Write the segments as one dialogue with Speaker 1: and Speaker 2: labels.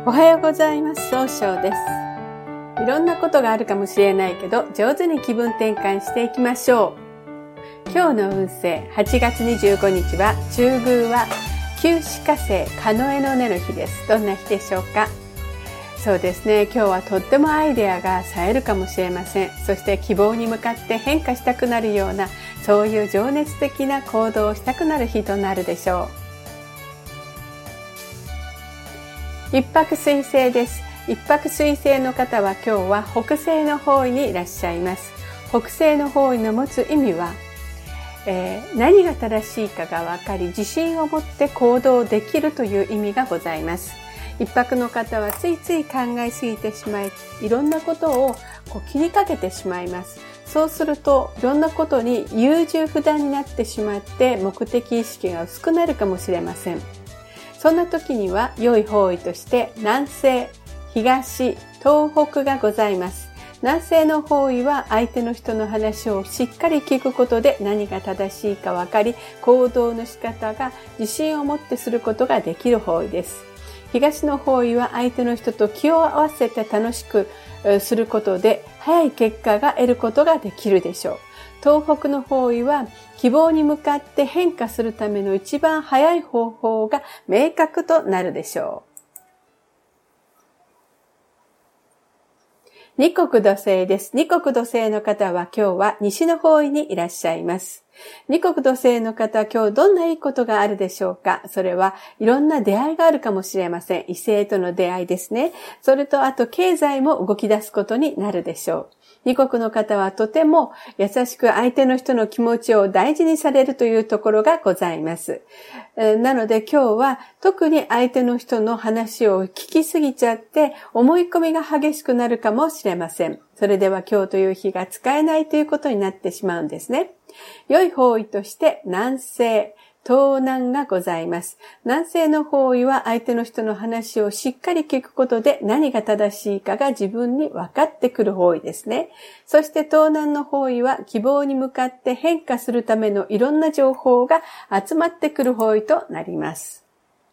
Speaker 1: おはようございます。総称です。いろんなことがあるかもしれないけど、上手に気分転換していきましょう。今日の運勢、8月25日は中宮は旧歯科星カノエの根の日です。どんな日でしょうか。そうですね、今日はとってもアイデアが冴えるかもしれません。そして希望に向かって変化したくなるような、そういう情熱的な行動をしたくなる日となるでしょう。一泊水星です。一泊水星の方は今日は北西の方位にいらっしゃいます。北西の方位の持つ意味は、何が正しいかが分かり、自信を持って行動できるという意味がございます。一泊の方はついつい考えすぎてしまい、いろんなことを気にかけてしまいます。そうすると、いろんなことに優柔不断になってしまって、目的意識が薄くなるかもしれません。そんな時には良い方位として南西、東、東北がございます。南西の方位は相手の人の話をしっかり聞くことで何が正しいか分かり、行動の仕方が自信を持ってすることができる方位です。東の方位は相手の人と気を合わせて楽しくすることで早い結果が得ることができるでしょう。東北の方位は希望に向かって変化するための一番早い方法が明確となるでしょう。二国土星です。二国土星の方は今日は西の方位にいらっしゃいます。二国土星の方、今日どんないいことがあるでしょうか。それはいろんな出会いがあるかもしれません。異性との出会いですね。それとあと経済も動き出すことになるでしょう。二国の方はとても優しく相手の人の気持ちを大事にされるというところがございます。なので今日は特に相手の人の話を聞きすぎちゃって思い込みが激しくなるかもしれません。それでは今日という日が使えないということになってしまうんですね。良い方位として南西、東南がございます。南西の方位は相手の人の話をしっかり聞くことで何が正しいかが自分に分かってくる方位ですね。そして東南の方位は希望に向かって変化するためのいろんな情報が集まってくる方位となります。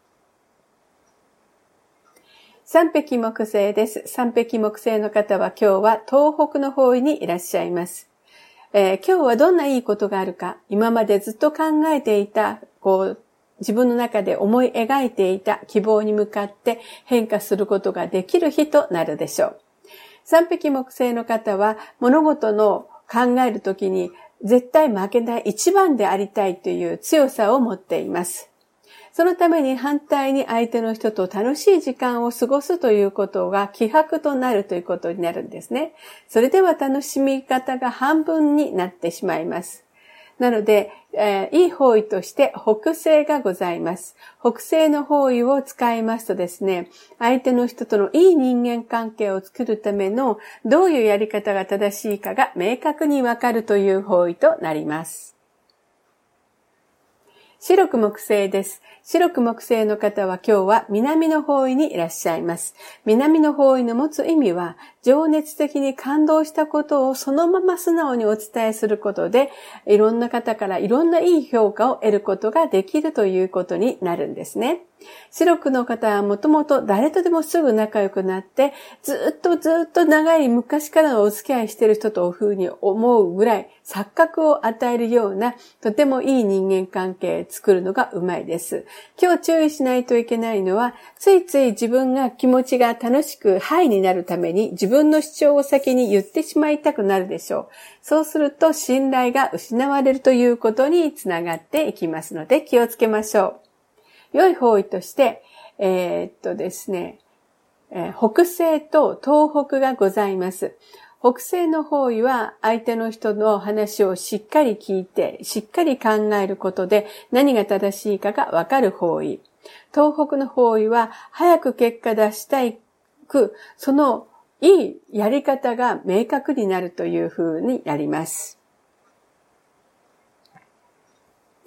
Speaker 1: 三匹木星です。三匹木星の方は今日は東北の方位にいらっしゃいます。今日はどんないいことがあるか、今までずっと考えていた、自分の中で思い描いていた希望に向かって変化することができる日となるでしょう。三匹木星の方は物事の考えるときに絶対負けない一番でありたいという強さを持っています。そのために反対に相手の人と楽しい時間を過ごすということが希薄となるということになるんですね。それでは楽しみ方が半分になってしまいます。なので、いい方位として北西がございます。北西の方位を使いますとですね、相手の人とのいい人間関係を作るためのどういうやり方が正しいかが明確にわかるという方位となります。白く木星です。白く木星の方は今日は南の方位にいらっしゃいます。南の方位の持つ意味は、情熱的に感動したことをそのまま素直にお伝えすることで、いろんな方からいろんないい評価を得ることができるということになるんですね。白くの方はもともと誰とでもすぐ仲良くなって、ずっと長い昔からのお付き合いしている人というふうに思うぐらい錯覚を与えるようなとてもいい人間関係を作るのがうまいです。今日注意しないといけないのは、ついつい自分が気持ちが楽しくハイになるために自分の主張を先に言ってしまいたくなるでしょう。そうすると信頼が失われるということにつながっていきますので気をつけましょう。良い方位として、ですね、北西と東北がございます。北西の方位は相手の人の話をしっかり聞いて、しっかり考えることで何が正しいかがわかる方位。東北の方位は早く結果出したいく、そのいいやり方が明確になるというふうになります。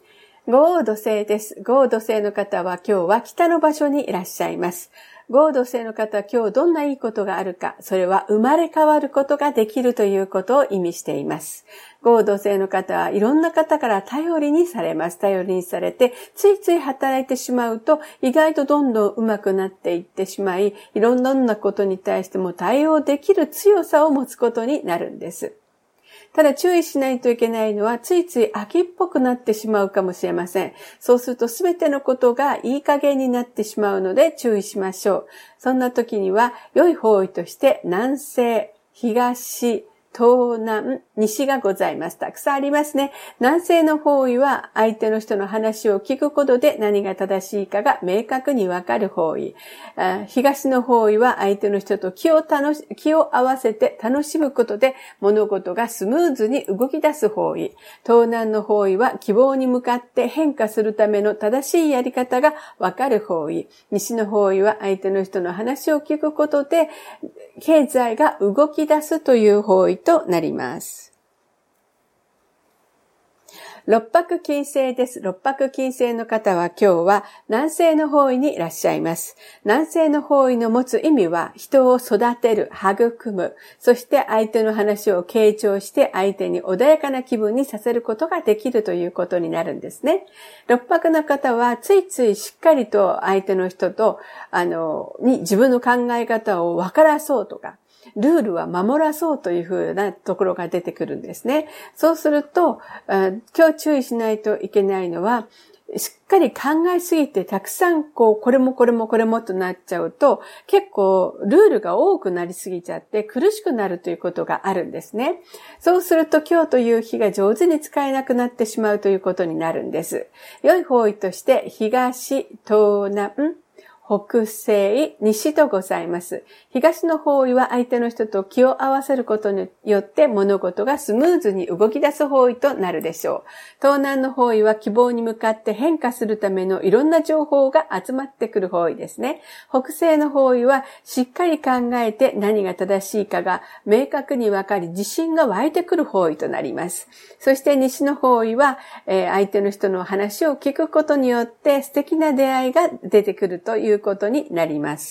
Speaker 1: 豪土星です。豪土星の方は今日は北の場所にいらっしゃいます。豪土星の方は今日どんないいことがあるか、それは生まれ変わることができるということを意味しています。豪土星の方はいろんな方から頼りにされます。頼りにされて、ついつい働いてしまうと、意外とどんどん上手くなっていってしまい、いろんなことに対しても対応できる強さを持つことになるんです。ただ注意しないといけないのは、ついつい秋っぽくなってしまうかもしれません。そうすると全てのことがいい加減になってしまうので注意しましょう。そんな時には良い方位として南西、東、東南、西がございます。たくさんありますね。南西の方位は相手の人の話を聞くことで何が正しいかが明確にわかる方位。東の方位は相手の人と気を合わせて楽しむことで物事がスムーズに動き出す方位。東南の方位は希望に向かって変化するための正しいやり方がわかる方位。西の方位は相手の人の話を聞くことで経済が動き出すという方位となります。六白金星です。六白金星の方は今日は南西の方位にいらっしゃいます。南西の方位の持つ意味は人を育てる、育む、そして相手の話を傾聴して相手に穏やかな気分にさせることができるということになるんですね。六白の方はついついしっかりと相手の人と、に自分の考え方を分からそうとか、ルールは守らそうというふうなところが出てくるんですね。そうすると、今日注意しないといけないのは、しっかり考えすぎてたくさんこれもとなっちゃうと、結構ルールが多くなりすぎちゃって苦しくなるということがあるんですね。そうすると今日という日が上手に使えなくなってしまうということになるんです。良い方位として東、東南、北西、西とございます。東の方位は相手の人と気を合わせることによって物事がスムーズに動き出す方位となるでしょう。東南の方位は希望に向かって変化するためのいろんな情報が集まってくる方位ですね。北西の方位はしっかり考えて何が正しいかが明確にわかり自信が湧いてくる方位となります。そして西の方位は、相手の人の話を聞くことによって素敵な出会いが出てくるということになります。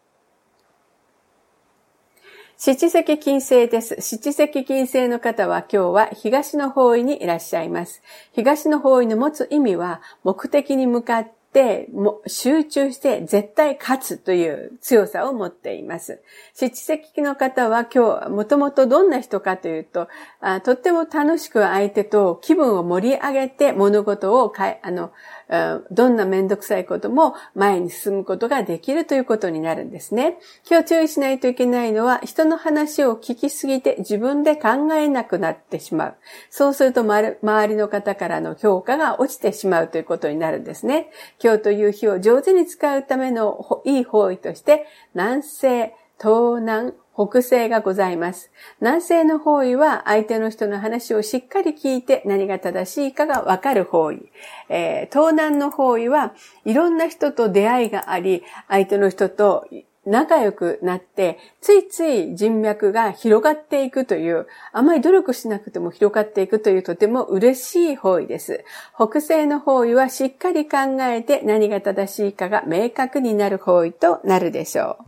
Speaker 1: 七石金星です。七石金星の方は今日は東の方位にいらっしゃいます。東の方位の持つ意味は目的に向かって集中して絶対勝つという強さを持っています。七石の方は今日もともとどんな人かというと、とっても楽しく相手と気分を盛り上げて物事をどんなめんどくさいことも前に進むことができるということになるんですね。今日注意しないといけないのは人の話を聞きすぎて自分で考えなくなってしまう。そうすると周りの方からの評価が落ちてしまうということになるんですね。今日という日を上手に使うためのいい方位として南西、東南、北西がございます。南西の方位は相手の人の話をしっかり聞いて何が正しいかがわかる方位。東南の方位はいろんな人と出会いがあり、相手の人と仲良くなって、ついつい人脈が広がっていくという、あまり努力しなくても広がっていくというとても嬉しい方位です。北西の方位はしっかり考えて何が正しいかが明確になる方位となるでしょう。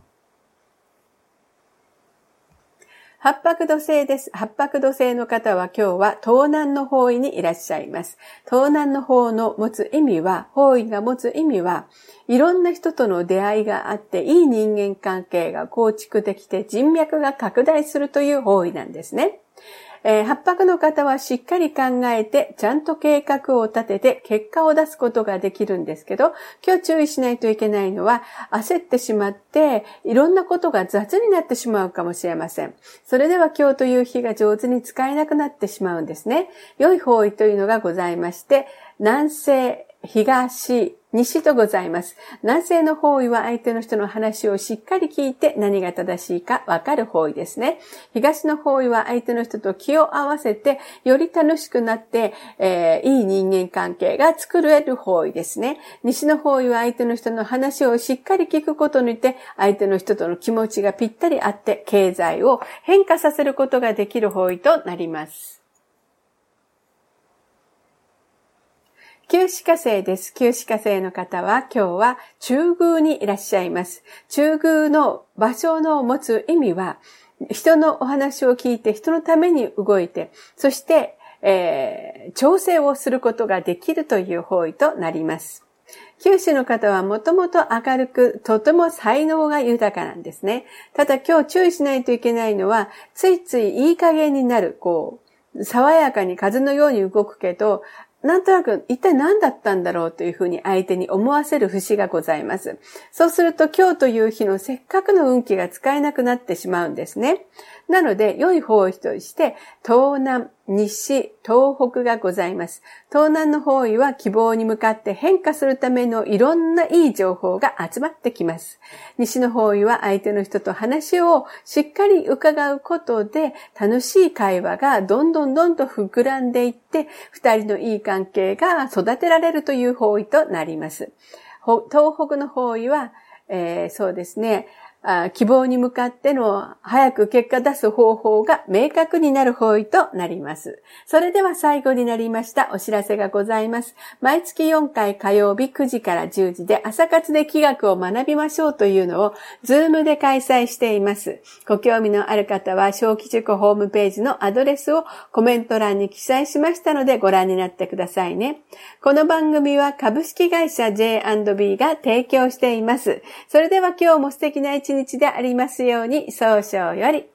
Speaker 1: 八白土星です。八白土星の方は今日は東南の方位にいらっしゃいます。東南の方の持つ意味は、方位が持つ意味は、いろんな人との出会いがあって、いい人間関係が構築できて人脈が拡大するという方位なんですね。八白の方はしっかり考えて、ちゃんと計画を立てて結果を出すことができるんですけど、今日注意しないといけないのは、焦ってしまって、いろんなことが雑になってしまうかもしれません。それでは今日という日が上手に使えなくなってしまうんですね。良い方位というのがございまして、南西、東、西とございます。南西の方位は相手の人の話をしっかり聞いて何が正しいかわかる方位ですね。東の方位は相手の人と気を合わせてより楽しくなって、いい人間関係が作れる方位ですね。西の方位は相手の人の話をしっかり聞くことによって相手の人との気持ちがぴったり合って経済を変化させることができる方位となります。 旧歯科生です。旧歯科生の方は今日は中宮にいらっしゃいます。中宮の場所の持つ意味は、人のお話を聞いて人のために動いて、そして、調整をすることができるという方位となります。九死の方はもともと明るく、とても才能が豊かなんですね。ただ今日注意しないといけないのは、ついついいい加減になる、爽やかに風のように動くけど、なんとなく一体何だったんだろうというふうに相手に思わせる節がございます。そうすると今日という日のせっかくの運気が使えなくなってしまうんですね。なので良い方位として東南、西、東北がございます。東南の方位は希望に向かって変化するためのいろんないい情報が集まってきます。西の方位は相手の人と話をしっかり伺うことで楽しい会話がどんどん膨らんでいって二人のいい関係が育てられるという方位となります。東北の方位は、そうですね、希望に向かっての早く結果出す方法が明確になる方位となります。それでは最後になりましたお知らせがございます。毎月4回火曜日9時から10時で朝活で気学を学びましょうというのをZoomで開催しています。ご興味のある方は小規塾ホームページのアドレスをコメント欄に記載しましたのでご覧になってくださいね。この番組は株式会社 J&B が提供しています。それでは今日も素敵な一日でありますように、早々より。